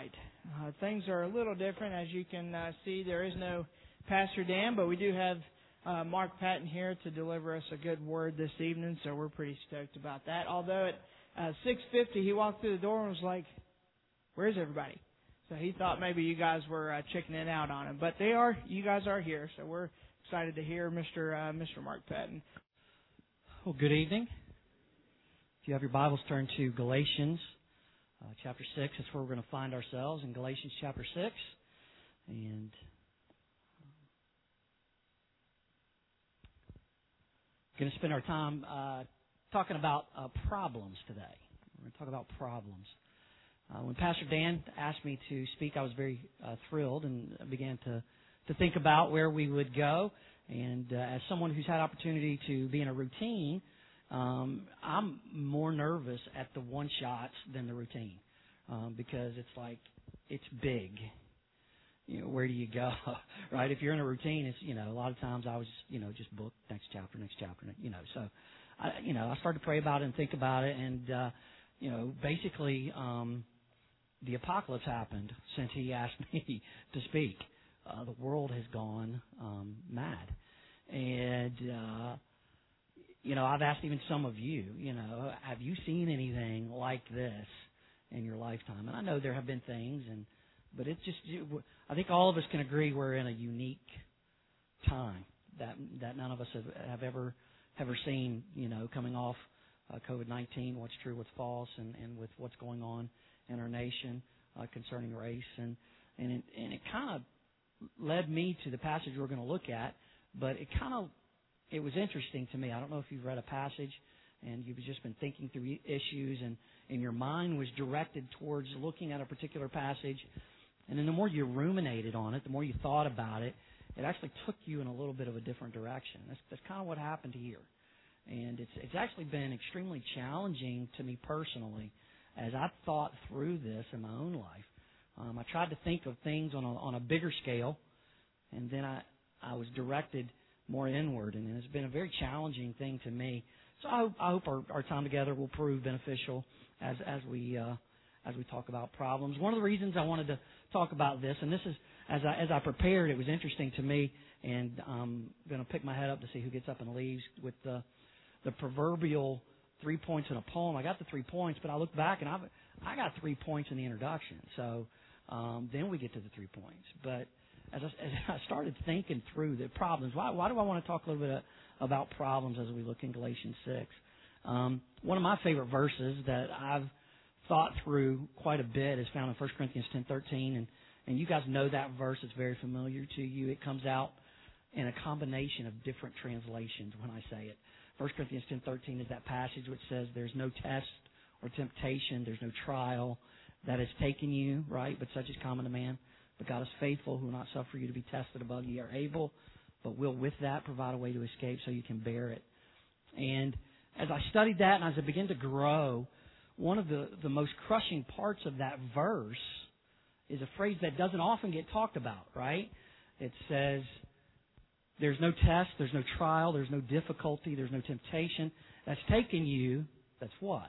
right. Things are a little different. As you can see, there is no Pastor Dan, but we do have Mark Patton here to deliver us a good word this evening, so we're pretty stoked about that. Although at 6:50, he walked through the door and was like, "Where's everybody?" So he thought maybe you guys were chickening out on him. But you guys are here, so we're excited to hear Mr. Mark Patton. Well, good evening. If you have your Bibles, turn to Galatians chapter 6. That's where we're going to find ourselves, in Galatians chapter 6. And we're going to spend our time talking about problems today. We're going to talk about problems. When Pastor Dan asked me to speak, I was very thrilled and began to think about where we would go. And as someone who's had opportunity to be in a routine, I'm more nervous at the one-shots than the routine because it's big. You know, where do you go, right? If you're in a routine, it's, a lot of times I was, just book next chapter, So, I started to pray about it and think about it. And, basically, the apocalypse happened since he asked me to speak. The world has gone mad. And, I've asked even some of you, have you seen anything like this in your lifetime? And I know there have been things, but it's just, I think all of us can agree we're in a unique time that none of us have ever seen, coming off COVID-19, what's true, what's false, and with what's going on in our nation concerning race. And it kind of led me to the passage we're going to look at, but it was interesting to me. I don't know if you've read a passage and you've just been thinking through issues and your mind was directed towards looking at a particular passage, and then the more you ruminated on it, the more you thought about it, it actually took you in a little bit of a different direction. That's kind of what happened here. And it's actually been extremely challenging to me personally as I've thought through this in my own life. I tried to think of things on a bigger scale, and then I was directed more inward, and it's been a very challenging thing to me. So I hope our time together will prove beneficial as we talk about problems. One of the reasons I wanted to talk about this, and this is as I prepared, it was interesting to me, and I'm going to pick my head up to see who gets up and leaves with the proverbial 3 points in a poem. I got the 3 points, but I look back and I got 3 points in the introduction. So then we get to the 3 points. But as I started thinking through the problems, why do I want to talk a little bit about problems as we look in Galatians 6? One of my favorite verses that I've thought through quite a bit is found in 1 Corinthians 10:13, and you guys know that verse. It's very familiar to you. It comes out in a combination of different translations when I say it. 1 Corinthians 10:13 is that passage which says there's no test or temptation, there's no trial that has taken you, right? But such is common to man. But God is faithful, who will not suffer you to be tested above you are able, but will with that provide a way to escape so you can bear it. And as I studied that and as I began to grow, one of the most crushing parts of that verse is a phrase that doesn't often get talked about, right? It says, there's no test, there's no trial, there's no difficulty, there's no temptation that's taken you. That's what?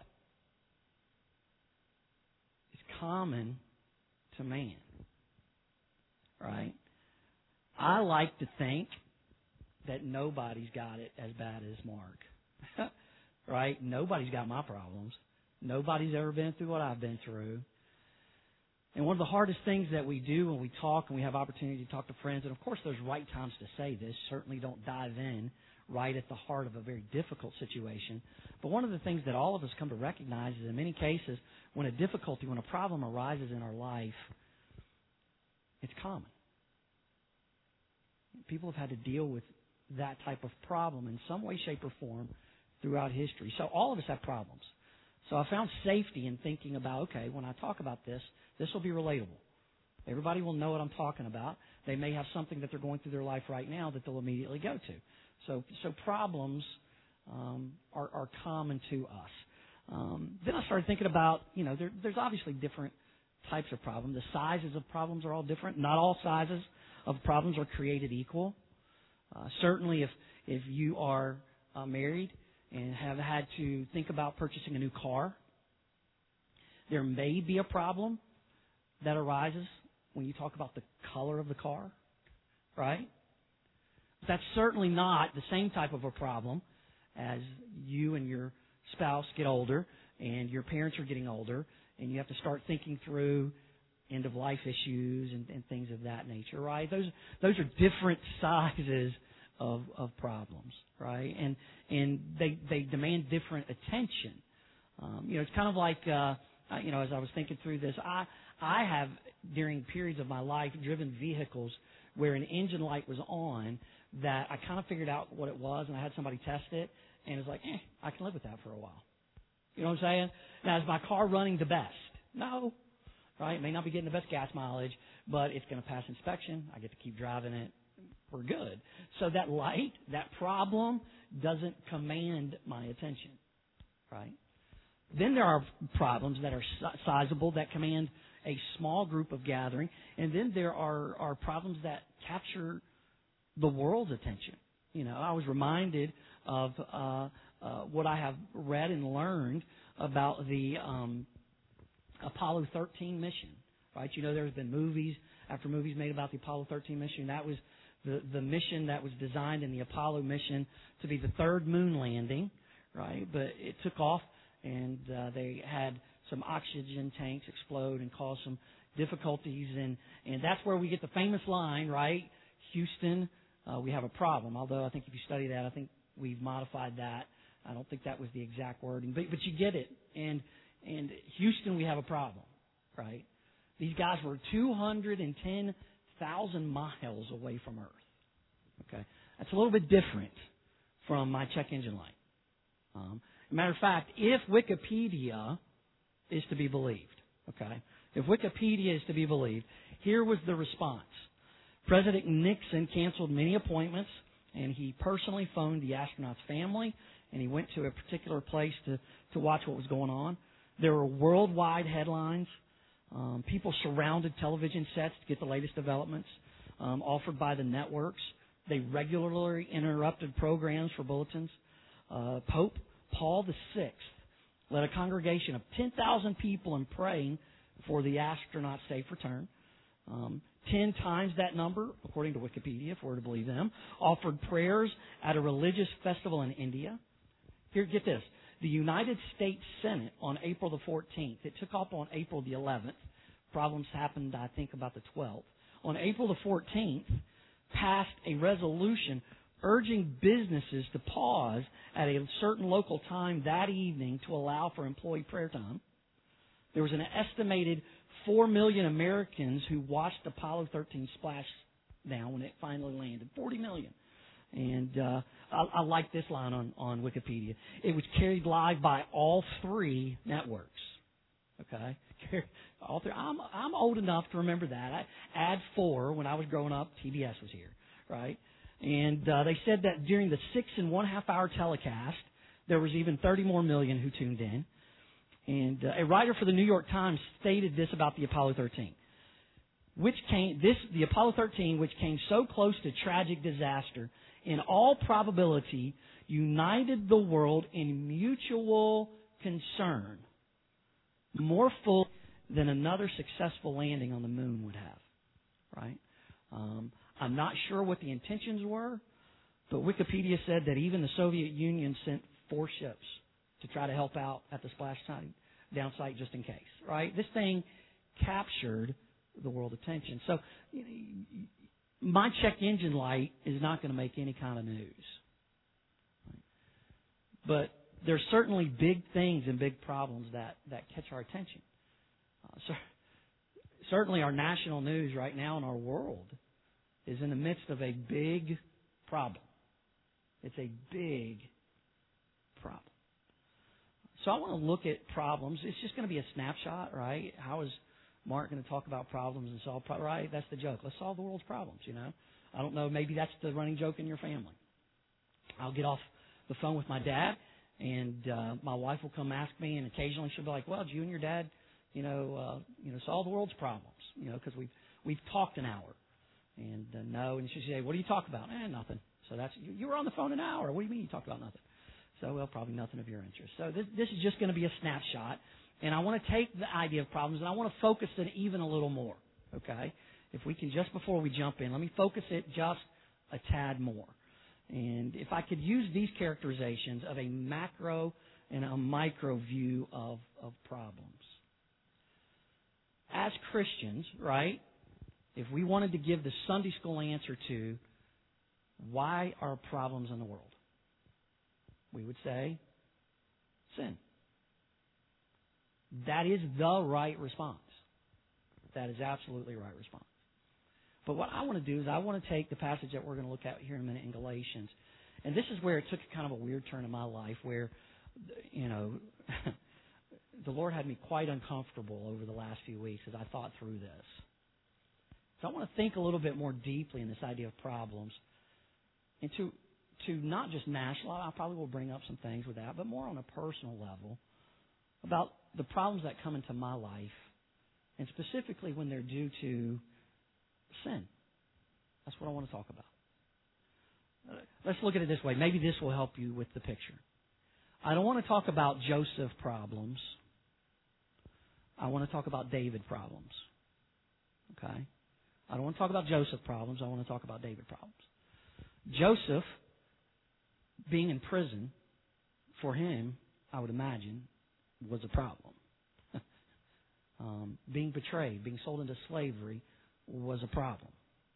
It's common to man. Right? I like to think that nobody's got it as bad as Mark. Right? Nobody's got my problems. Nobody's ever been through what I've been through. And one of the hardest things that we do when we talk and we have opportunity to talk to friends, and of course there's right times to say this, certainly don't dive in right at the heart of a very difficult situation. But one of the things that all of us come to recognize is in many cases when a problem arises in our life, it's common. People have had to deal with that type of problem in some way, shape, or form throughout history. So all of us have problems. So I found safety in thinking about, okay, when I talk about this will be relatable. Everybody will know what I'm talking about. They may have something that they're going through their life right now that they'll immediately go to. So problems are common to us. Then I started thinking about, there's obviously different types of problems. The sizes of problems are all different. Not all sizes of problems are created equal. Certainly if you are married and have had to think about purchasing a new car, there may be a problem that arises when you talk about the color of the car, right? That's certainly not the same type of a problem as you and your spouse get older and your parents are getting older and you have to start thinking through end-of-life issues and things of that nature, right? Those are different sizes of problems, right? And they demand different attention. It's kind of like, as I was thinking through this, I have, during periods of my life, driven vehicles where an engine light was on that I kind of figured out what it was, and I had somebody test it, and it was like, I can live with that for a while. You know what I'm saying? Now, is my car running the best? No. Right? It may not be getting the best gas mileage, but it's going to pass inspection. I get to keep driving it. We're good. So that light, that problem, doesn't command my attention. Right? Then there are problems that are sizable that command a small group of gathering, and then there are problems that capture the world's attention. I was reminded of what I have read and learned about the Apollo 13 mission. Right? There's been movies after movies made about the Apollo 13 mission. That was the mission that was designed in the Apollo mission to be the third moon landing. Right? But it took off, and they had some oxygen tanks explode and cause some difficulties, and that's where we get the famous line, right? Houston, we have a problem. Although I think if you study that, I think we've modified that. I don't think that was the exact wording, but you get it. And Houston, we have a problem, right? These guys were 210,000 miles away from Earth. Okay, that's a little bit different from my check engine light. Matter of fact, if Wikipedia is to be believed, okay, if Wikipedia is to be believed, here was the response. President Nixon canceled many appointments, and he personally phoned the astronaut's family, and he went to a particular place to watch what was going on. There were worldwide headlines. People surrounded television sets to get the latest developments offered by the networks. They regularly interrupted programs for bulletins. Pope Paul VI led a congregation of 10,000 people in praying for the astronaut's safe return. 10 times that number, according to Wikipedia, if we're to believe them, offered prayers at a religious festival in India. Here, get this. The United States Senate on April the 14th, it took off on April the 11th. Problems happened, I think, about the 12th. On April the 14th, passed a resolution urging businesses to pause at a certain local time that evening to allow for employee prayer time. There was an estimated 4 million Americans who watched Apollo 13 splash down when it finally landed. 40 million. And I like this line on Wikipedia. It was carried live by all three networks. Okay? All three. I'm old enough to remember that. Ad 4, when I was growing up, TBS was here. Right? And they said that during the 6.5 hour telecast, there was even 30 more million who tuned in. And a writer for the New York Times stated this about the Apollo 13, the Apollo 13, which came so close to tragic disaster, in all probability, united the world in mutual concern, more full than another successful landing on the moon would have. Right? I'm not sure what the intentions were, but Wikipedia said that even the Soviet Union sent 4 ships to try to help out at the splash down site just in case, right? This thing captured the world attention. So my check engine light is not going to make any kind of news. But there's certainly big things and big problems that catch our attention. Certainly our national news right now in our world is in the midst of a big problem. It's a big problem. So I want to look at problems. It's just going to be a snapshot, right? How is Mark going to talk about problems and solve problems? Right? That's the joke. Let's solve the world's problems, I don't know. Maybe that's the running joke in your family. I'll get off the phone with my dad, and my wife will come ask me, and occasionally she'll be like, well, did you and your dad, solve the world's problems? Because we've talked an hour. And no, and she'll say, what do you talk about? Nothing. So that's, you were on the phone an hour. What do you mean you talked about nothing? So, well, probably nothing of your interest. So this is just going to be a snapshot. And I want to take the idea of problems and I want to focus it even a little more. Okay? If we can, just before we jump in, let me focus it just a tad more. And if I could use these characterizations of a macro and a micro view of problems. As Christians, right, if we wanted to give the Sunday school answer to why are problems in the world, we would say sin. That is the right response. That is absolutely the right response. But what I want to do is I want to take the passage that we're going to look at here in a minute in Galatians. And this is where it took kind of a weird turn in my life where, the Lord had me quite uncomfortable over the last few weeks as I thought through this. So I want to think a little bit more deeply in this idea of problems. And to not just national, I probably will bring up some things with that, but more on a personal level about the problems that come into my life, and specifically when they're due to sin. That's what I want to talk about. Let's look at it this way. Maybe this will help you with the picture. I don't want to talk about Joseph problems. I want to talk about David problems. Okay? I don't want to talk about Joseph problems. I want to talk about David problems. Joseph, being in prison, for him, I would imagine, was a problem. Being betrayed, being sold into slavery was a problem.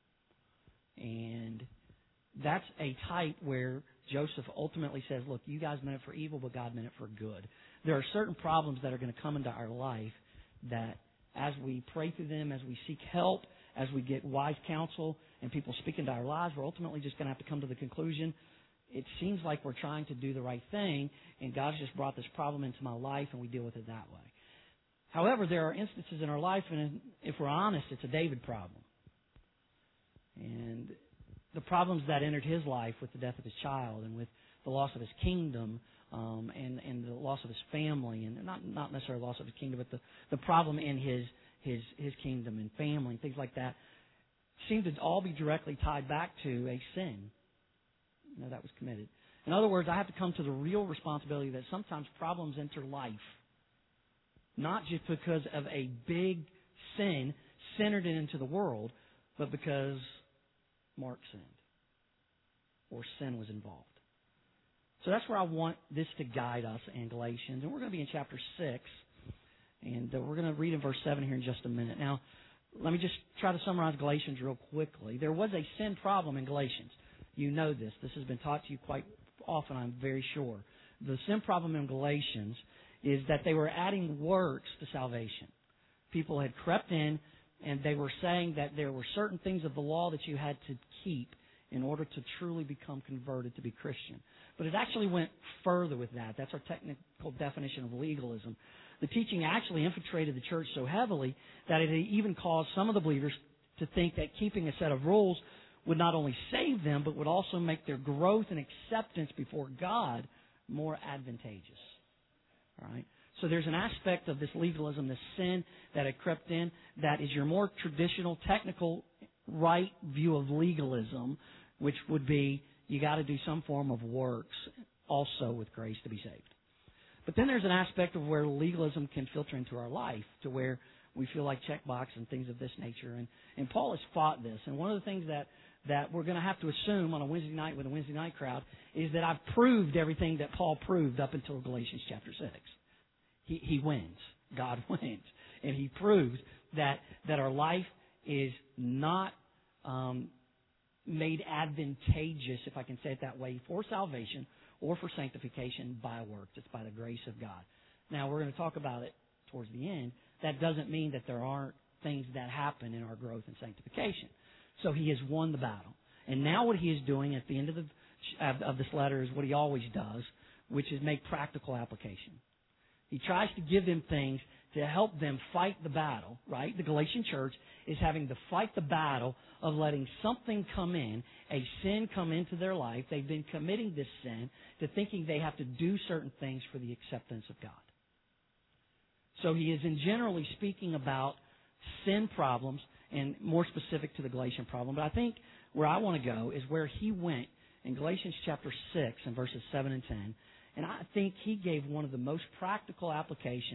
And that's a type where Joseph ultimately says, look, you guys meant it for evil, but God meant it for good. There are certain problems that are going to come into our life that as we pray through them, as we seek help, as we get wise counsel and people speak into our lives, we're ultimately just going to have to come to the conclusion, it seems like we're trying to do the right thing, and God's just brought this problem into my life, and we deal with it that way. However, there are instances in our life, and if we're honest, it's a David problem. And the problems that entered his life with the death of his child and with the loss of his kingdom and the loss of his family, and not necessarily loss of his kingdom, but the problem in his kingdom and family and things like that seem to all be directly tied back to a sin that was committed. In other words, I have to come to the real responsibility that sometimes problems enter life, not just because of a big sin centered into the world, but because Mark sinned or sin was involved. So that's where I want this to guide us in Galatians. And we're going to be in chapter 6, and we're going to read in verse 7 here in just a minute. Now, let me just try to summarize Galatians real quickly. There was a sin problem in Galatians. You know this. This has been taught to you quite often, I'm very sure. The sin problem in Galatians is that they were adding works to salvation. People had crept in, and they were saying that there were certain things of the law that you had to keep in order to truly become converted to be Christian. But it actually went further with that. That's our technical definition of legalism. The teaching actually infiltrated the church so heavily that it even caused some of the believers to think that keeping a set of rules would not only save them, but would also make their growth and acceptance before God more advantageous. All right? So there's an aspect of this legalism, this sin that had crept in, that is your more traditional, technical, right view of legalism, which would be you got to do some form of works also with grace to be saved. But then there's an aspect of where legalism can filter into our life to where we feel like checkbox and things of this nature. And Paul has fought this. And one of the things that we're going to have to assume on a Wednesday night with a Wednesday night crowd is that I've proved everything that Paul proved up until Galatians chapter 6. He wins. God wins. And he proves that our life is not made advantageous, if I can say it that way, for salvation or for sanctification by works. It's by the grace of God. Now, we're going to talk about it towards the end. That doesn't mean that there aren't things that happen in our growth and sanctification. So he has won the battle. And now what he is doing at the end of this letter is what he always does, which is make practical application. He tries to give them things to help them fight the battle, right? The Galatian church is having to fight the battle of letting something come in, a sin come into their life. They've been committing this sin to thinking they have to do certain things for the acceptance of God. So he is generally speaking about sin problems and more specific to the Galatian problem. But I think where I want to go is where he went in Galatians chapter 6 and verses 7 and 10. And I think he gave one of the most practical applications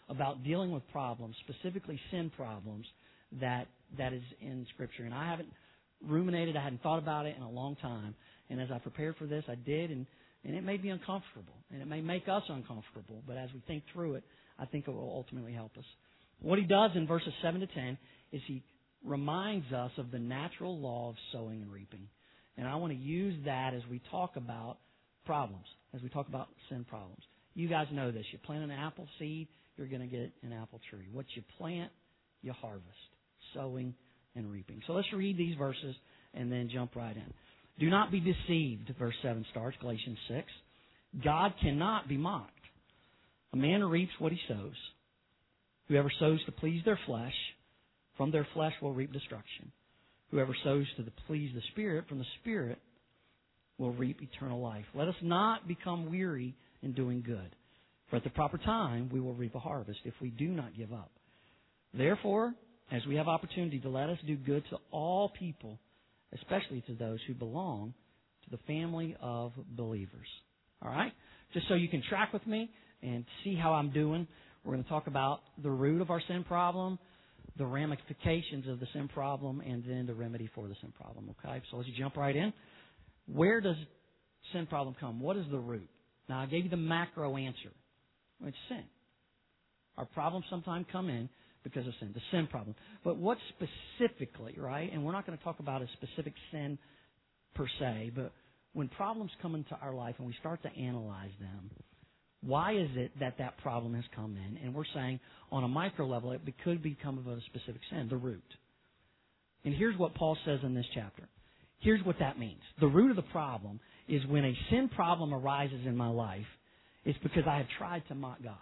about dealing with problems, specifically sin problems, that is in Scripture. And I haven't ruminated, I hadn't thought about it in a long time. And as I prepared for this, I did, and it may be uncomfortable, and it may make us uncomfortable, but as we think through it, I think it will ultimately help us. What he does in verses 7 to 10 is he reminds us of the natural law of sowing and reaping. And I want to use that as we talk about problems, as we talk about sin problems. You guys know this. You plant an apple seed, you're going to get an apple tree. What you plant, you harvest. Sowing and reaping. So let's read these verses and then jump right in. Do not be deceived, verse 7 starts, Galatians 6. God cannot be mocked. A man reaps what he sows. Whoever sows to please their flesh, from their flesh will reap destruction. Whoever sows to please the Spirit, from the Spirit will reap eternal life. Let us not become weary in doing good, for at the proper time we will reap a harvest if we do not give up. Therefore, as we have opportunity to let us do good to all people, especially to those who belong to the family of believers. All right? Just so you can track with me and see how I'm doing, we're going to talk about the root of our sin problem, the ramifications of the sin problem, and then the remedy for the sin problem. Okay? So let's jump right in. Where does sin problem come? What is the root? Now, I gave you the macro answer. It's sin. Our problems sometimes come in because of sin, the sin problem. But what specifically, right? And we're not going to talk about a specific sin per se, but when problems come into our life and we start to analyze them, why is it that that problem has come in? And we're saying on a micro level, it could become of a specific sin, the root. And here's what Paul says in this chapter. Here's what that means. The root of the problem is when a sin problem arises in my life, it's because I have tried to mock God.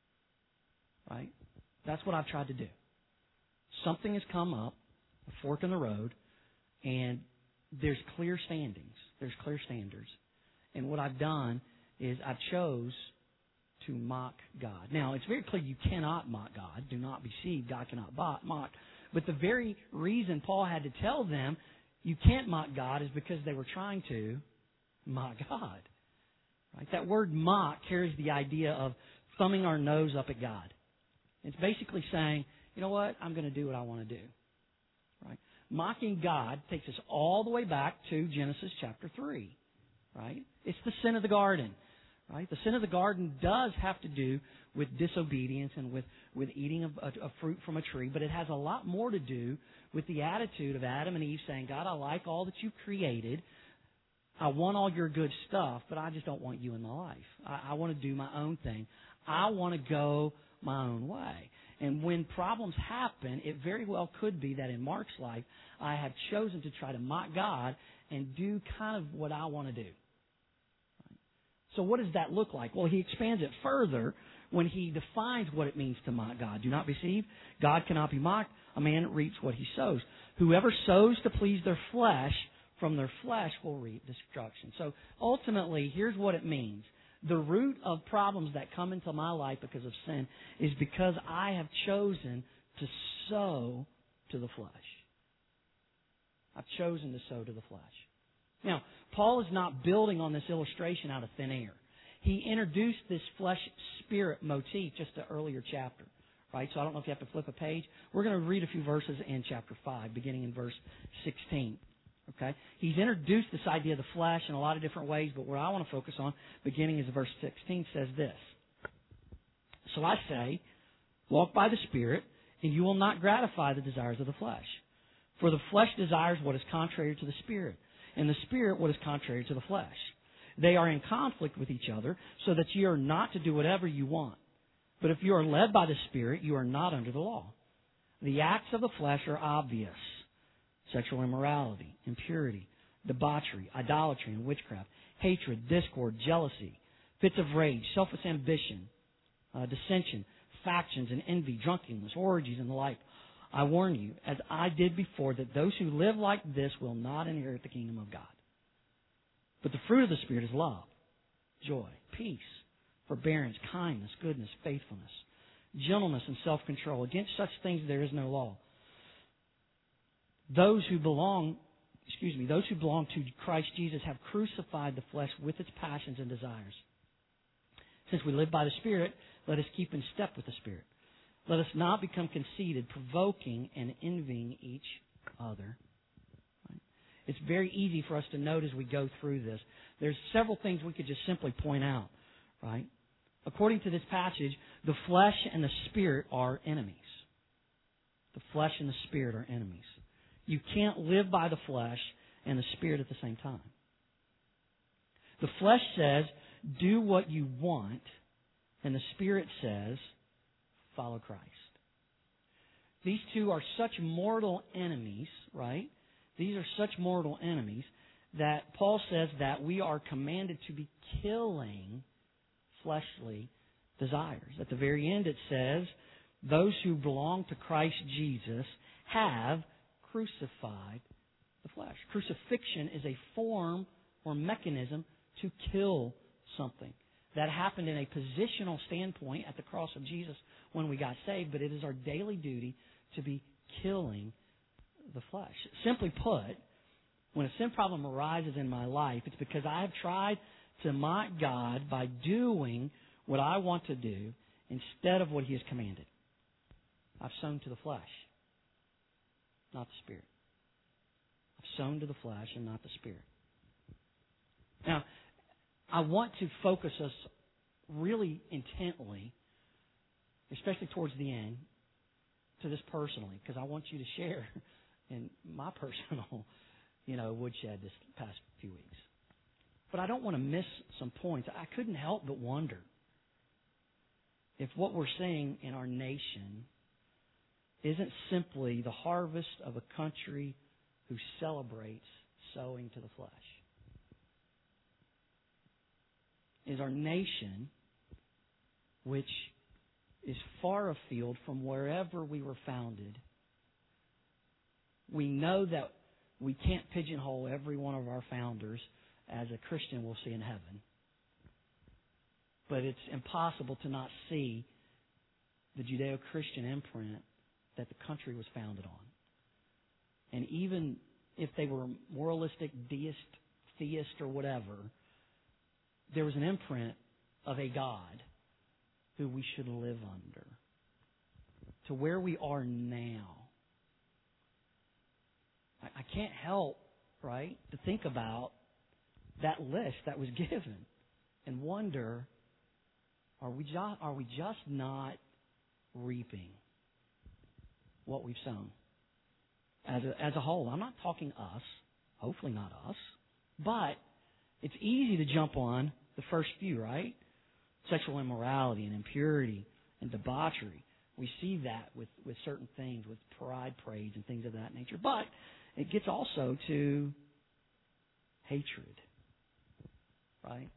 Right? That's what I've tried to do. Something has come up, a fork in the road, and there's clear standings. There's clear standards. And what I've done is I chose to mock God. Now, it's very clear you cannot mock God. Do not be deceived. God cannot mock. But the very reason Paul had to tell them you can't mock God is because they were trying to mock God. Right? That word mock carries the idea of thumbing our nose up at God. It's basically saying, you know what, I'm going to do what I want to do. Right? Mocking God takes us all the way back to Genesis chapter 3. Right? It's the sin of the garden. Right? The sin of the garden does have to do with disobedience and with eating a fruit from a tree, but it has a lot more to do with the attitude of Adam and Eve saying, God, I like all that you've created. I want all your good stuff, but I just don't want you in my life. I want to do my own thing. I want to go my own way. And when problems happen, it very well could be that in Mark's life, I have chosen to try to mock God and do kind of what I want to do. So what does that look like? Well, he expands it further when he defines what it means to mock God. Do not be deceived. God cannot be mocked. A man reaps what he sows. Whoever sows to please their flesh, from their flesh will reap destruction. So ultimately, here's what it means. The root of problems that come into my life because of sin is because I have chosen to sow to the flesh. I've chosen to sow to the flesh. Now, Paul is not building on this illustration out of thin air. He introduced this flesh-spirit motif just an earlier chapter. Right? So I don't know if you have to flip a page. We're going to read a few verses in chapter 5, beginning in verse 16. Okay? He's introduced this idea of the flesh in a lot of different ways, but what I want to focus on, beginning is verse 16, says this. So I say, walk by the Spirit, and you will not gratify the desires of the flesh. For the flesh desires what is contrary to the Spirit, and the Spirit what is contrary to the flesh. They are in conflict with each other, so that you are not to do whatever you want. But if you are led by the Spirit, you are not under the law. The acts of the flesh are obvious. Sexual immorality, impurity, debauchery, idolatry, and witchcraft, hatred, discord, jealousy, fits of rage, selfish ambition, dissension, factions, and envy, drunkenness, orgies, and the like. I warn you, as I did before, that those who live like this will not inherit the kingdom of God. But the fruit of the Spirit is love, joy, peace, forbearance, kindness, goodness, faithfulness, gentleness, and self-control. Against such things there is no law. Those who belong to Christ Jesus have crucified the flesh with its passions and desires. Since we live by the Spirit, Let us keep in step with the Spirit. Let us not become conceited, provoking and envying each other. Right? It's very easy for us to note as we go through this. There's several things we could just simply point out. Right? According to this passage, the flesh and the Spirit are enemies. The flesh and the Spirit are enemies. You can't live by the flesh and the Spirit at the same time. The flesh says, do what you want, and the Spirit says, follow Christ. These two are such mortal enemies, right? These are such mortal enemies that Paul says that we are commanded to be killing fleshly desires. At the very end it says, those who belong to Christ Jesus have crucified the flesh. Crucifixion is a form or mechanism to kill something. That happened in a positional standpoint at the cross of Jesus when we got saved, but it is our daily duty to be killing the flesh. Simply put, when a sin problem arises in my life, it's because I have tried to mock God by doing what I want to do instead of what He has commanded. I've sown to the flesh, not the Spirit. I've sown to the flesh and not the Spirit. Now, I want to focus us really intently, especially towards the end, to this personally, because I want you to share in my personal, woodshed this past few weeks. But I don't want to miss some points. I couldn't help but wonder if what we're seeing in our nation isn't simply the harvest of a country who celebrates sowing to the flesh. Is our nation, which is far afield from wherever we were founded. We know that we can't pigeonhole every one of our founders as a Christian we'll see in heaven. But it's impossible to not see the Judeo-Christian imprint that the country was founded on. And even if they were moralistic, theist, or whatever, there was an imprint of a God who we should live under. To where we are now, I can't help, right, to think about that list that was given and wonder, are we just not reaping what we've sown as a whole? I'm not talking us, hopefully not us, but it's easy to jump on the first few, right? Sexual immorality and impurity and debauchery. We see that with certain things, with pride parades and things of that nature. But it gets also to hatred, right?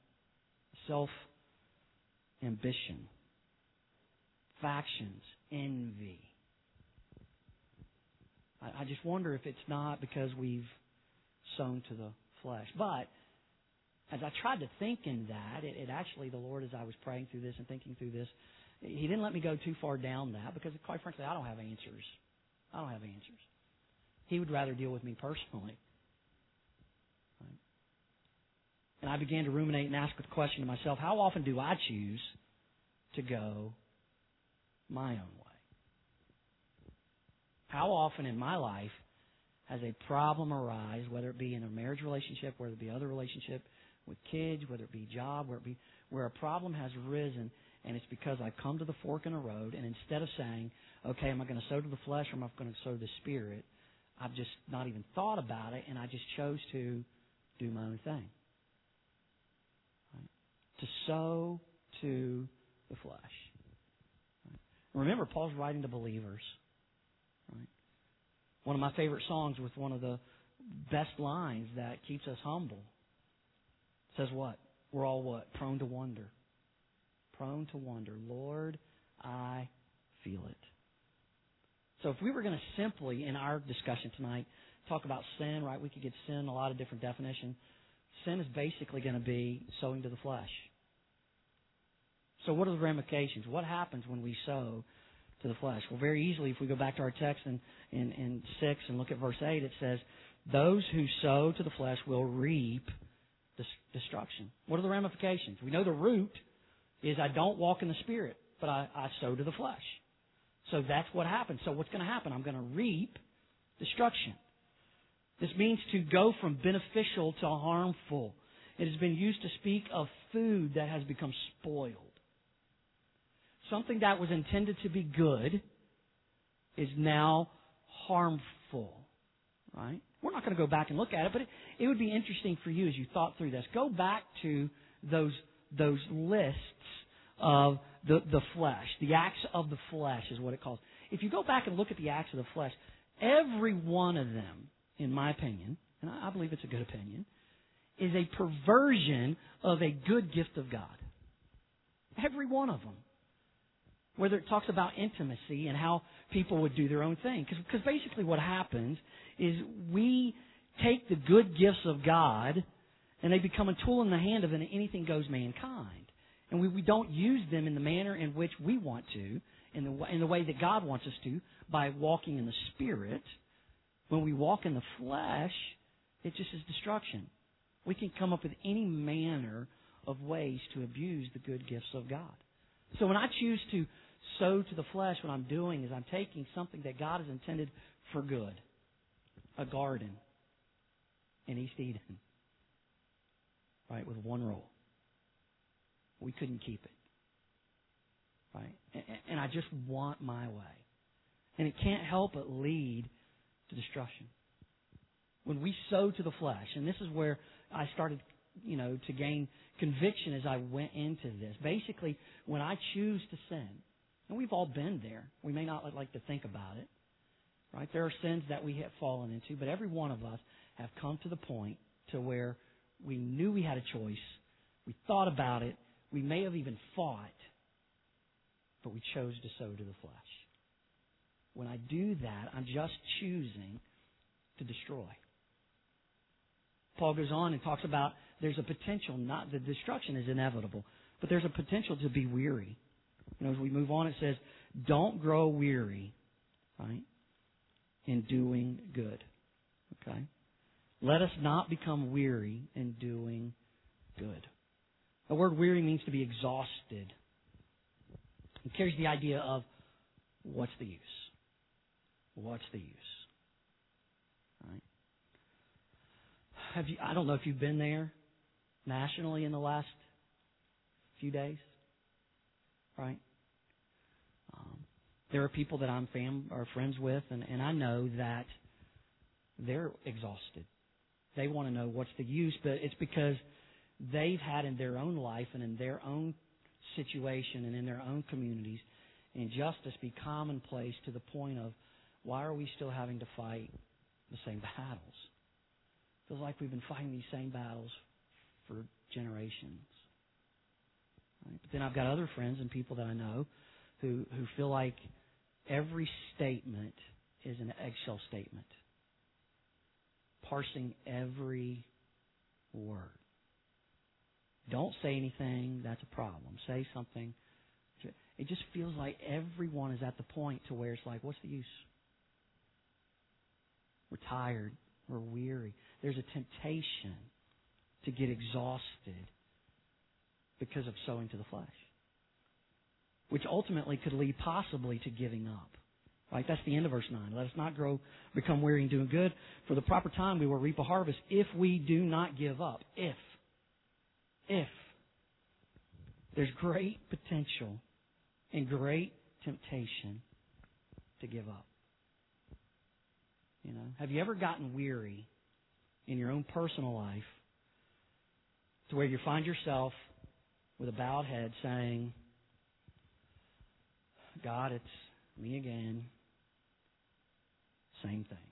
Self-ambition, factions, envy. I just wonder if it's not because we've sown to the flesh. But as I tried to think in that, it actually, the Lord, as I was praying through this and thinking through this, He didn't let me go too far down that because, quite frankly, I don't have answers. I don't have answers. He would rather deal with me personally. Right? And I began to ruminate and ask the question to myself, how often do I choose to go my own way? How often in my life has a problem arise, whether it be in a marriage relationship, whether it be other relationship with kids, whether it be job, where a problem has arisen, and it's because I've come to the fork in the road, and instead of saying, okay, am I going to sow to the flesh or am I going to sow to the Spirit, I've just not even thought about it, and I just chose to do my own thing. Right? To sow to the flesh. Right? Remember, Paul's writing to believers. Right? One of my favorite songs with one of the best lines that keeps us humble says what? We're all what? Prone to wonder. Prone to wonder. Lord, I feel it. So if we were going to simply, in our discussion tonight, talk about sin, right? We could give sin a lot of different definitions. Sin is basically going to be sowing to the flesh. So what are the ramifications? What happens when we sow to the flesh? Well, very easily, if we go back to our text in 6 and look at verse 8, it says, those who sow to the flesh will reap destruction. What are the ramifications? We know the root is I don't walk in the Spirit. but I sow to the flesh. So that's what happens. So what's going to happen? I'm going to reap destruction. This means to go from beneficial to harmful. It has been used to speak of food that has become spoiled. Something that was intended to be good is now harmful. Right? We're not going to go back and look at it, but it would be interesting for you as you thought through this. Go back to those lists of the flesh. The acts of the flesh is what it calls. If you go back and look at the acts of the flesh, every one of them, in my opinion, and I believe it's a good opinion, is a perversion of a good gift of God. Every one of them. Whether it talks about intimacy and how people would do their own thing. Because basically what happens is we take the good gifts of God and they become a tool in the hand of an anything goes mankind. And we don't use them in the manner in which we want to, in the way that God wants us to, by walking in the Spirit. When we walk in the flesh, it just is destruction. We can come up with any manner of ways to abuse the good gifts of God. So when I choose to sow to the flesh, what I'm doing is I'm taking something that God has intended for good. A garden in East Eden. Right, with one rule. We couldn't keep it. Right? And I just want my way. And it can't help but lead to destruction. When we sow to the flesh, and this is where I started, to gain conviction as I went into this. Basically, when I choose to sin, and we've all been there. We may not like to think about it. Right? There are sins that we have fallen into, but every one of us have come to the point to where we knew we had a choice. We thought about it. We may have even fought, but we chose to sow to the flesh. When I do that, I'm just choosing to destroy. Paul goes on and talks about there's a potential, not the destruction is inevitable, but there's a potential to be weary. As we move on, it says, don't grow weary, right, in doing good. Okay? Let us not become weary in doing good. The word weary means to be exhausted. It carries the idea of what's the use? What's the use? Right? I don't know if you've been there nationally in the last few days. Right? There are people that I'm friends with, and I know that they're exhausted. They want to know what's the use, but it's because they've had in their own life and in their own situation and in their own communities injustice be commonplace to the point of why are we still having to fight the same battles? Feels like we've been fighting these same battles for generations. Right? But then I've got other friends and people that I know who feel like every statement is an eggshell statement. Parsing every word. Don't say anything, that's a problem. Say something. It just feels like everyone is at the point to where it's like, what's the use? We're tired. We're weary. There's a temptation to get exhausted because of sowing to the flesh, which ultimately could lead possibly to giving up. Right? That's the end of verse 9. Let us not become weary in doing good. For the proper time we will reap a harvest if we do not give up. If. There's great potential and great temptation to give up. Have you ever gotten weary in your own personal life to where you find yourself with a bowed head saying, God, it's me again. Same thing.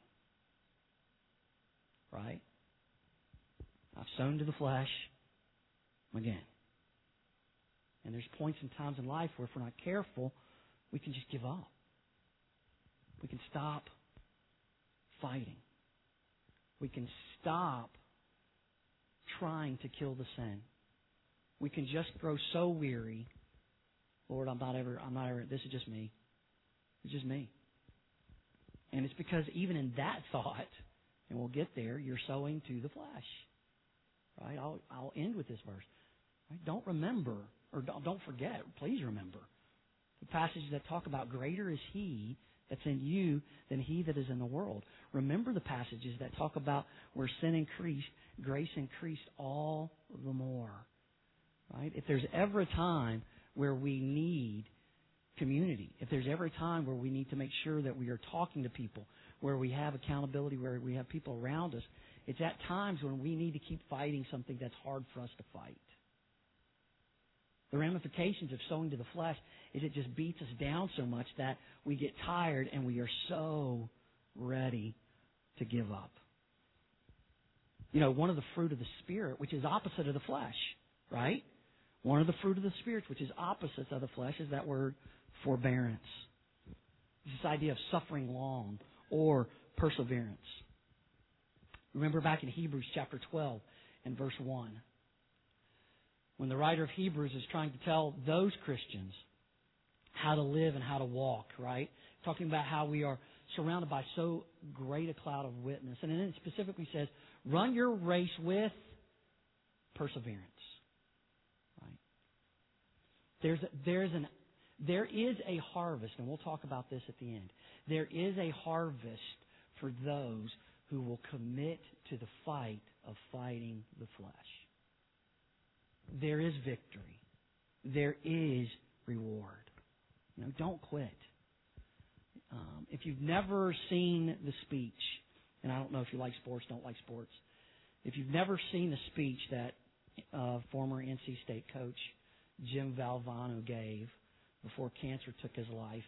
Right? I've sown to the flesh again. And there's points and times in life where if we're not careful, we can just give up. We can stop fighting. We can stop trying to kill the sin. We can just grow so weary. Lord, I'm not ever, this is just me. It's just me. And it's because even in that thought, and we'll get there, you're sowing to the flesh. Right? I'll end with this verse. Right? Don't forget, please remember The passages that talk about greater is He that's in you than he that is in the world. Remember the passages that talk about where sin increased, grace increased all the more. Right? If there's ever a time where we need community, if there's ever a time where we need to make sure that we are talking to people, where we have accountability, where we have people around us, it's at times when we need to keep fighting something that's hard for us to fight. The ramifications of sowing to the flesh is it just beats us down so much that we get tired and we are so ready to give up. You know, one of the fruit of the Spirit, which is opposite of the flesh, right? One of the fruit of the Spirit, which is opposite of the flesh, is that word forbearance. It's this idea of suffering long or perseverance. Remember back in Hebrews chapter 12 and verse 1. When the writer of Hebrews is trying to tell those Christians how to live and how to walk, right? Talking about how we are surrounded by so great a cloud of witness. And then it specifically says, run your race with perseverance. Right? There is a harvest, and we'll talk about this at the end. There is a harvest for those who will commit to the fight of fighting the flesh. There is victory. There is reward. You know, don't quit. If you've never seen the speech, and I don't know if you like sports, don't like sports, if you've never seen the speech that former NC State coach Jim Valvano gave before cancer took his life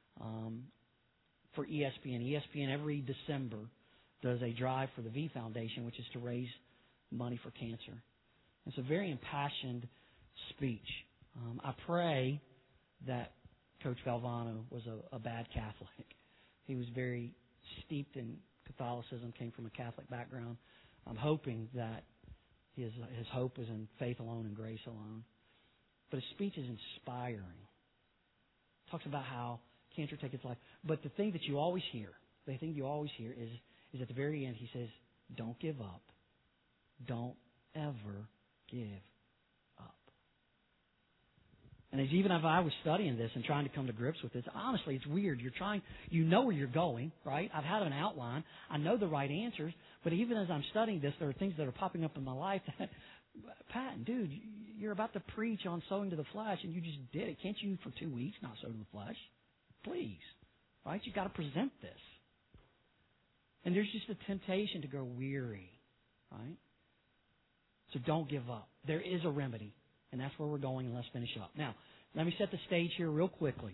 for ESPN. ESPN every December does a drive for the V Foundation, which is to raise money for cancer. It's a very impassioned speech. I pray that Coach Valvano was a bad Catholic. He was very steeped in Catholicism, came from a Catholic background. I'm hoping that his hope is in faith alone and grace alone. But his speech is inspiring. Talks about how cancer takes its life. But the thing that you always hear, is at the very end, he says, don't give up. Don't ever give up. And even if I was studying this and trying to come to grips with this, honestly, it's weird. You know where you're going, right? I've had an outline. I know the right answers. But even as I'm studying this, there are things that are popping up in my life that, Pat, dude, you're about to preach on sowing to the flesh, and you just did it. Can't you, for 2 weeks, not sow to the flesh? Please. Right? You've got to present this. And there's just a temptation to grow weary, right? So don't give up. There is a remedy, and that's where we're going, and let's finish up. Now, let me set the stage here real quickly.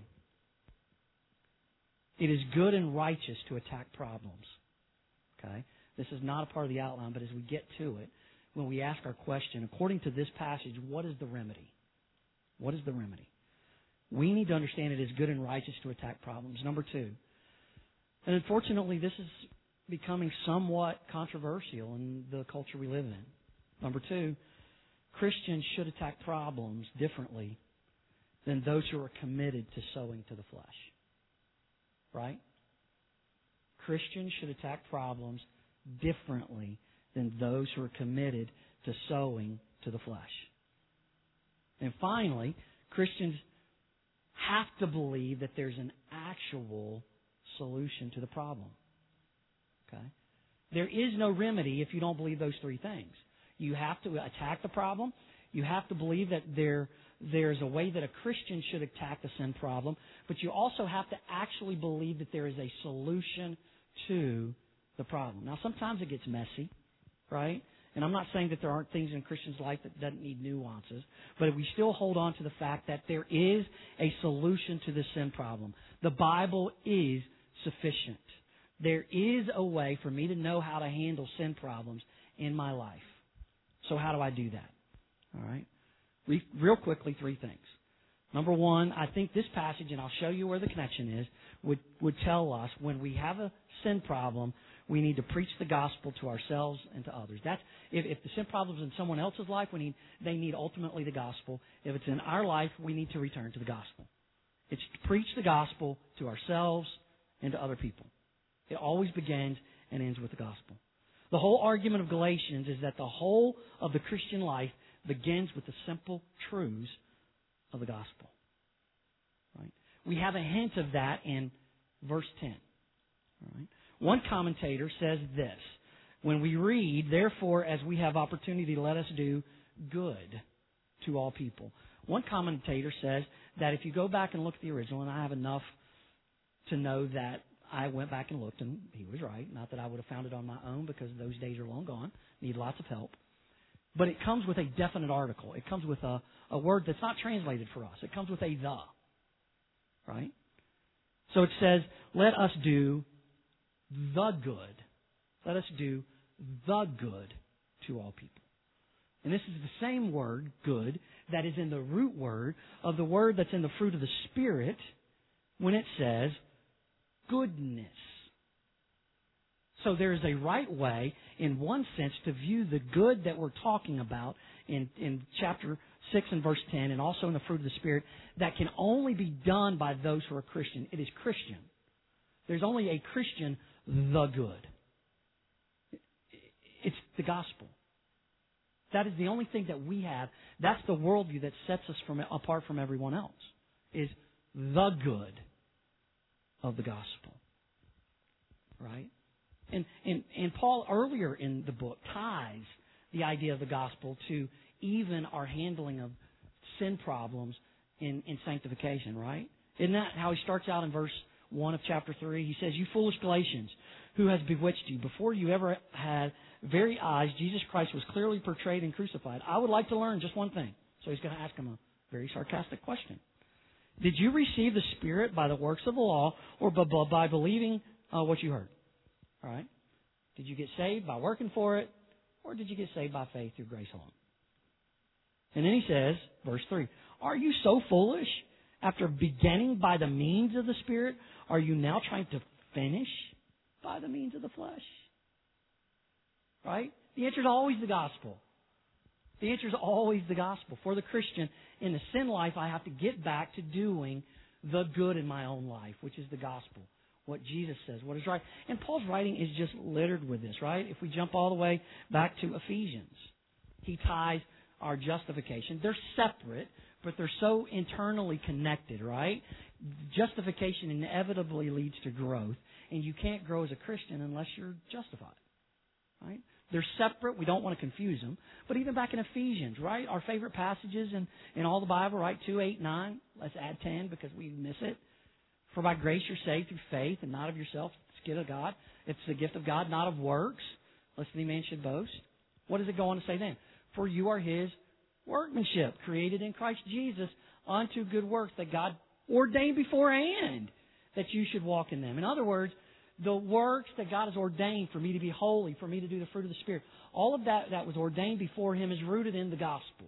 It is good and righteous to attack problems. Okay? This is not a part of the outline, but as we get to it, when we ask our question, according to this passage, what is the remedy? What is the remedy? We need to understand it is good and righteous to attack problems. Number two, and unfortunately this is becoming somewhat controversial in the culture we live in. Number two, Christians should attack problems differently than those who are committed to sowing to the flesh. Right? Christians should attack problems differently than those who are committed to sowing to the flesh. And finally, Christians have to believe that there's an actual solution to the problem. Okay? There is no remedy if you don't believe those three things. You have to attack the problem. You have to believe that there's a way that a Christian should attack the sin problem. But you also have to actually believe that there is a solution to the problem. Now, sometimes it gets messy, right? And I'm not saying that there aren't things in a Christian's life that doesn't need nuances. But we still hold on to the fact that there is a solution to the sin problem. The Bible is sufficient. There is a way for me to know how to handle sin problems in my life. So how do I do that? All right. Real quickly, three things. Number one, I think this passage, and I'll show you where the connection is, would tell us when we have a sin problem, we need to preach the gospel to ourselves and to others. That's if the sin problem is in someone else's life, they need ultimately the gospel. If it's in our life, we need to return to the gospel. It's to preach the gospel to ourselves and to other people. It always begins and ends with the gospel. The whole argument of Galatians is that the whole of the Christian life begins with the simple truths of the gospel. Right? We have a hint of that in verse 10. All right? One commentator says this, when we read, therefore, as we have opportunity, let us do good to all people. One commentator says that if you go back and look at the original, and I have enough to know that I went back and looked, and he was right. Not that I would have found it on my own, because those days are long gone. Need lots of help. But it comes with a definite article. It comes with a word that's not translated for us. It comes with a the. Right? So it says, let us do the good. Let us do the good to all people. And this is the same word, good, that is in the root word of the word that's in the fruit of the Spirit when it says goodness. So there is a right way, in one sense, to view the good that we're talking about in chapter 6 and verse 10, and also in the fruit of the Spirit, that can only be done by those who are Christian. It is Christian. There's only a Christian, the good. It's the gospel. That is the only thing that we have. That's the worldview that sets us apart from everyone else, is the good of the gospel. Right? And Paul, earlier in the book, ties the idea of the gospel to even our handling of sin problems in sanctification, right? Isn't that how he starts out in verse 1 of chapter 3? He says, you foolish Galatians, who has bewitched you? Before you ever had very eyes, Jesus Christ was clearly portrayed and crucified. I would like to learn just one thing. So he's going to ask him a very sarcastic question. Did you receive the Spirit by the works of the law, or by believing what you heard? All right? Did you get saved by working for it, or did you get saved by faith through grace alone? And then he says, verse 3, are you so foolish? After beginning by the means of the Spirit, are you now trying to finish by the means of the flesh? Right? The answer is always the gospel. The answer is always the gospel. For the Christian, in the sin life, I have to get back to doing the good in my own life, which is the gospel. What Jesus says, what is right. And Paul's writing is just littered with this, right? If we jump all the way back to Ephesians, he ties our justification. They're separate, but they're so internally connected, right? Justification inevitably leads to growth, and you can't grow as a Christian unless you're justified, right? They're separate. We don't want to confuse them. But even back in Ephesians, right? Our favorite passages in all the Bible, right? 2, 8, 9. Let's add 10 because we miss it. For by grace you're saved through faith, and not of yourself. It's the gift of God. It's the gift of God, not of works, lest any man should boast. What does it go on to say then? For you are His workmanship, created in Christ Jesus unto good works that God ordained beforehand that you should walk in them. In other words, the works that God has ordained for me to be holy, for me to do the fruit of the Spirit, all of that was ordained before Him is rooted in the gospel.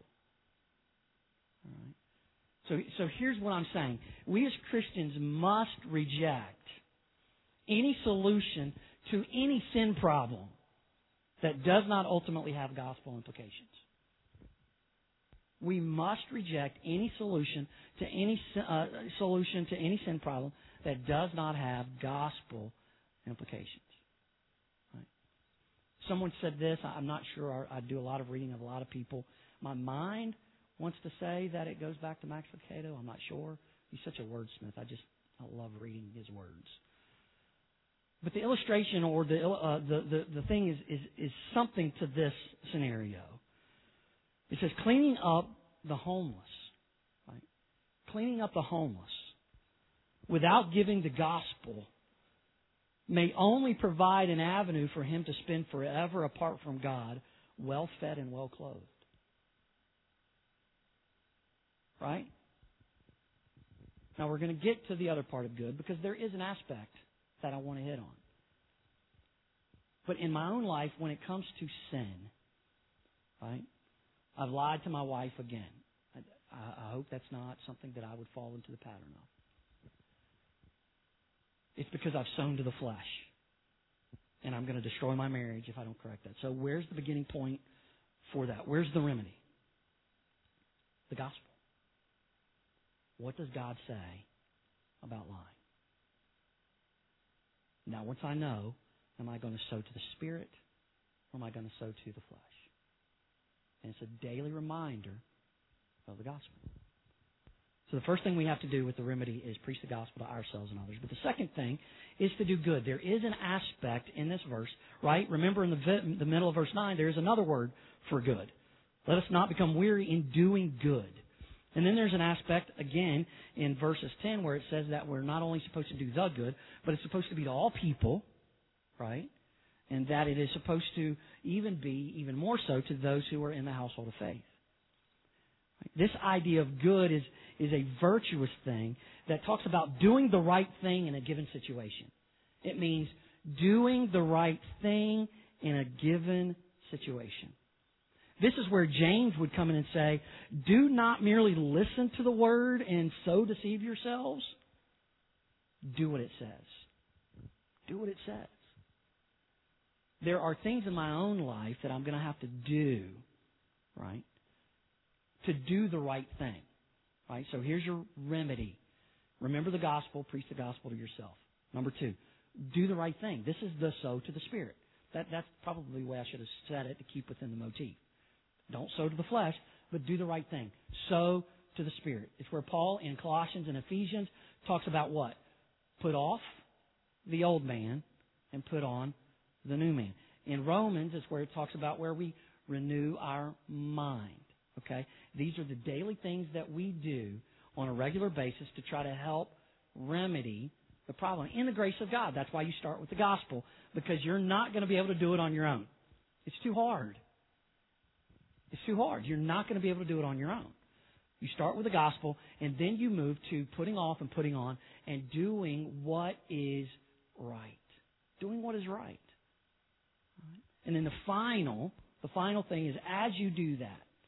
All right. So here's what I'm saying. We as Christians must reject any solution to any sin problem that does not ultimately have gospel implications. We must reject any solution to any sin problem that does not have gospel implications. Right? Someone said this. I'm not sure. I do a lot of reading of a lot of people. My mind wants to say that it goes back to Max Lucado. I'm not sure. He's such a wordsmith. I love reading his words. But the illustration or the thing is something to this scenario. It says cleaning up the homeless, right? Cleaning up the homeless without giving the gospel may only provide an avenue for him to spend forever apart from God, well fed and well clothed. Right? Now we're going to get to the other part of good because there is an aspect that I want to hit on. But in my own life, when it comes to sin, right? I've lied to my wife again. I hope that's not something that I would fall into the pattern of. It's because I've sown to the flesh. And I'm going to destroy my marriage if I don't correct that. So where's the beginning point for that? Where's the remedy? The gospel. What does God say about lying? Now, once I know, am I going to sow to the Spirit or am I going to sow to the flesh? And it's a daily reminder of the gospel. So the first thing we have to do with the remedy is preach the gospel to ourselves and others. But the second thing is to do good. There is an aspect in this verse, right? Remember in the middle of verse 9, there is another word for good. Let us not become weary in doing good. And then there's an aspect, again, in verses 10 where it says that we're not only supposed to do the good, but it's supposed to be to all people, right? And that it is supposed to even be, even more so, to those who are in the household of faith. This idea of good is a virtuous thing that talks about doing the right thing in a given situation. It means doing the right thing in a given situation. This is where James would come in and say, do not merely listen to the word and so deceive yourselves. Do what it says. Do what it says. There are things in my own life that I'm going to have to do, right, to do the right thing. Right? So here's your remedy. Remember the gospel, preach the gospel to yourself. Number 2, do the right thing. This is the sow to the Spirit. That's probably the way I should have said it to keep within the motif. Don't sow to the flesh, but do the right thing. Sow to the Spirit. It's where Paul in Colossians and Ephesians talks about what? Put off the old man and put on the new man. In Romans, it's where it talks about where we renew our mind. Okay? These are the daily things that we do on a regular basis to try to help remedy the problem in the grace of God. That's why you start with the gospel, because you're not going to be able to do it on your own. It's too hard. It's too hard. You're not going to be able to do it on your own. You start with the gospel, and then you move to putting off and putting on and doing what is right. Doing what is right. And then the final thing is as you do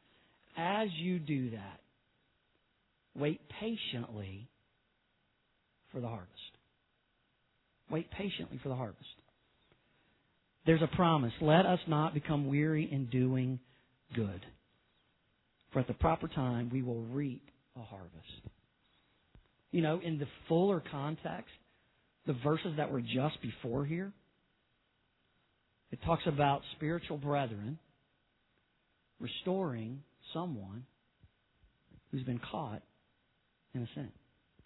that, wait patiently for the harvest. Wait patiently for the harvest. There's a promise. Let us not become weary in doing good. For at the proper time, we will reap a harvest. You know, in the fuller context, the verses that were just before here, it talks about spiritual brethren restoring someone who's been caught in a sin.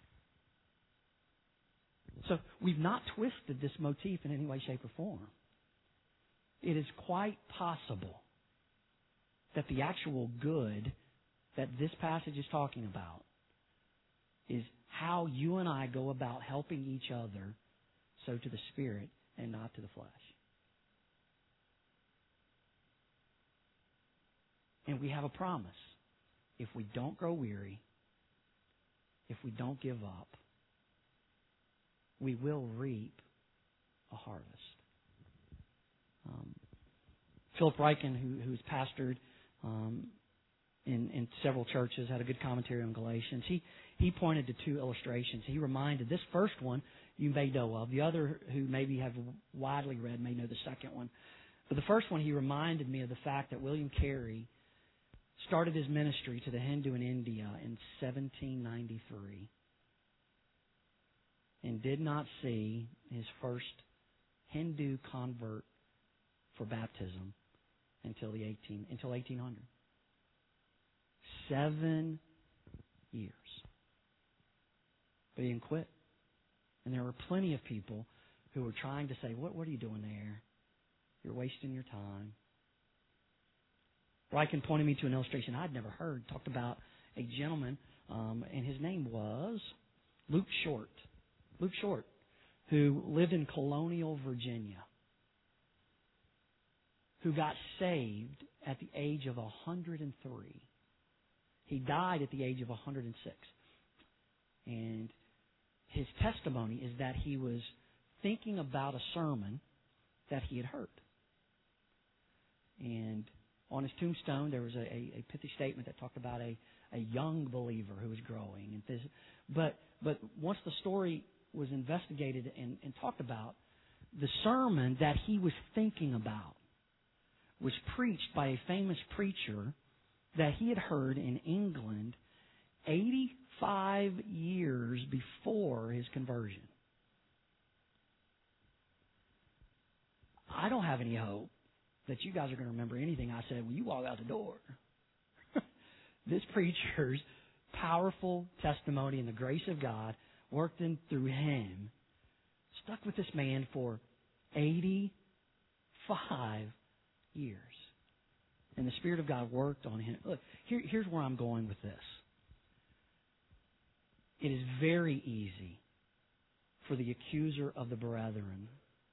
So we've not twisted this motif in any way, shape, or form. It is quite possible that the actual good that this passage is talking about is how you and I go about helping each other sow to the Spirit and not to the flesh. And we have a promise. If we don't grow weary, if we don't give up, we will reap a harvest. Philip Ryken, who's pastored in several churches, had a good commentary on Galatians. He pointed to 2 illustrations. He reminded, this first one you may know of. The other, who maybe have widely read, may know the second one. But the first one, he reminded me of the fact that William Carey started his ministry to the Hindu in India in 1793 and did not see his first Hindu convert for baptism until 1800. 7 years. But he didn't quit. And there were plenty of people who were trying to say, what are you doing there? You're wasting your time. Ryken pointed me to an illustration I'd never heard. Talked about a gentleman, and his name was Luke Short. Luke Short, who lived in Colonial, Virginia, who got saved at the age of 103. He died at the age of 106. And his testimony is that he was thinking about a sermon that he had heard. And on his tombstone, there was a pithy statement that talked about a young believer who was growing. But once the story was investigated and talked about, the sermon that he was thinking about was preached by a famous preacher that he had heard in England 85 years before his conversion. I don't have any hope that you guys are going to remember anything I said when you walk out the door. This preacher's powerful testimony and the grace of God worked in through him stuck with this man for 85 years. And the Spirit of God worked on him. Look, here's where I'm going with this. It is very easy for the accuser of the brethren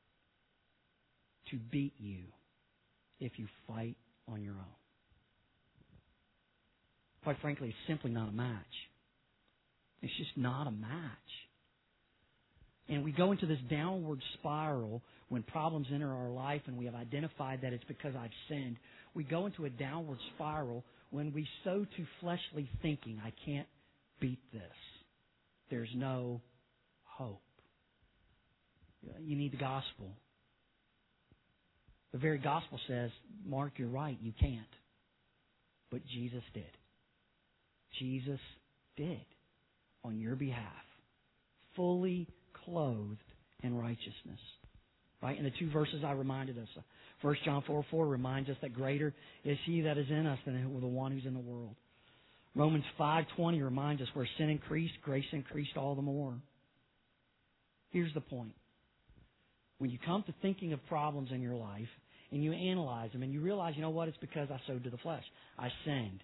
to beat you if you fight on your own. Quite frankly, it's simply not a match. It's just not a match. And we go into this downward spiral when problems enter our life and we have identified that it's because I've sinned. We go into a downward spiral when we sow to fleshly thinking, I can't beat this. There's no hope. You need the gospel. The very gospel says, Mark, you're right, you can't. But Jesus did. Jesus did on your behalf, fully clothed in righteousness. Right? And the two verses I reminded us of. 1 John 4:4 reminds us that greater is He that is in us than the one who's in the world. Romans 5:20 reminds us where sin increased, grace increased all the more. Here's the point. When you come to thinking of problems in your life and you analyze them and you realize, you know what, it's because I sowed to the flesh. I sinned.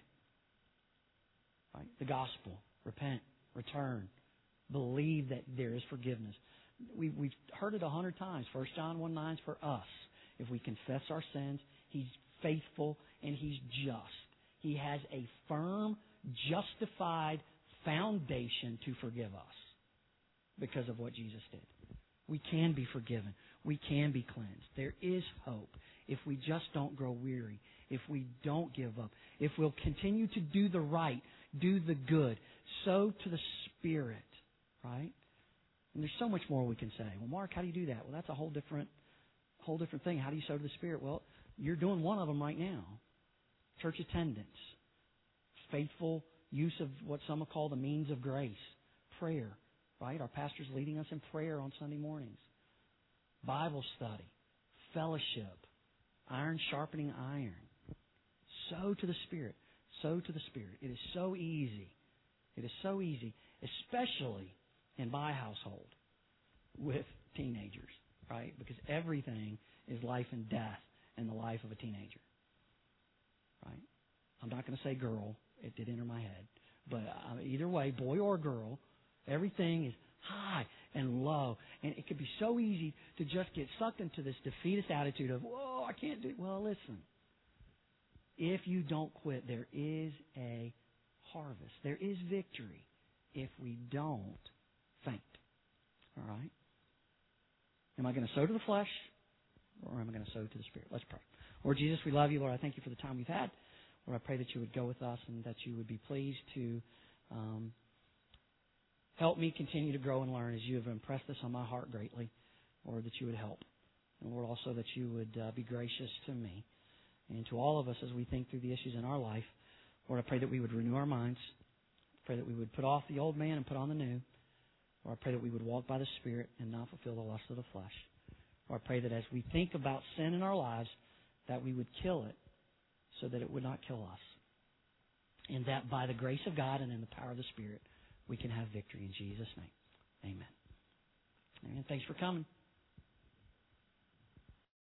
Right? The gospel. Repent. Return. Believe that there is forgiveness. We've heard it 100 times. 1 John 1:9 is for us. If we confess our sins, He's faithful and He's just. He has a firm, justified foundation to forgive us because of what Jesus did. We can be forgiven. We can be cleansed. There is hope if we just don't grow weary, if we don't give up, if we'll continue to do the right, do the good, sow to the Spirit, right? And there's so much more we can say. Well, Mark, how do you do that? Well, that's a whole different thing. How do you sow to the Spirit? Well, you're doing one of them right now. Church attendance, faithful use of what some will call the means of grace, prayer, right? Our pastor's leading us in prayer on Sunday mornings. Bible study, fellowship, iron sharpening iron. Sow to the Spirit. Sow to the Spirit. It is so easy. It is so easy, especially in my household with teenagers, right? Because everything is life and death in the life of a teenager, right? I'm not going to say girl. It did enter my head. But either way, boy or girl, everything is high and low. And it could be so easy to just get sucked into this defeatist attitude of, whoa, I can't do it. Well, listen. If you don't quit, there is a harvest. There is victory if we don't faint. All right? Am I going to sow to the flesh or am I going to sow to the Spirit? Let's pray. Lord Jesus, we love you. Lord, I thank you for the time we've had. Lord, I pray that you would go with us and that you would be pleased to help me continue to grow and learn as you have impressed this on my heart greatly. Lord, that you would help. And Lord, also that you would be gracious to me and to all of us as we think through the issues in our life. Lord, I pray that we would renew our minds. I pray that we would put off the old man and put on the new. Lord, I pray that we would walk by the Spirit and not fulfill the lust of the flesh. Lord, I pray that as we think about sin in our lives, that we would kill it so that it would not kill us. And that by the grace of God and in the power of the Spirit, we can have victory in Jesus' name. Amen. Amen. Thanks for coming.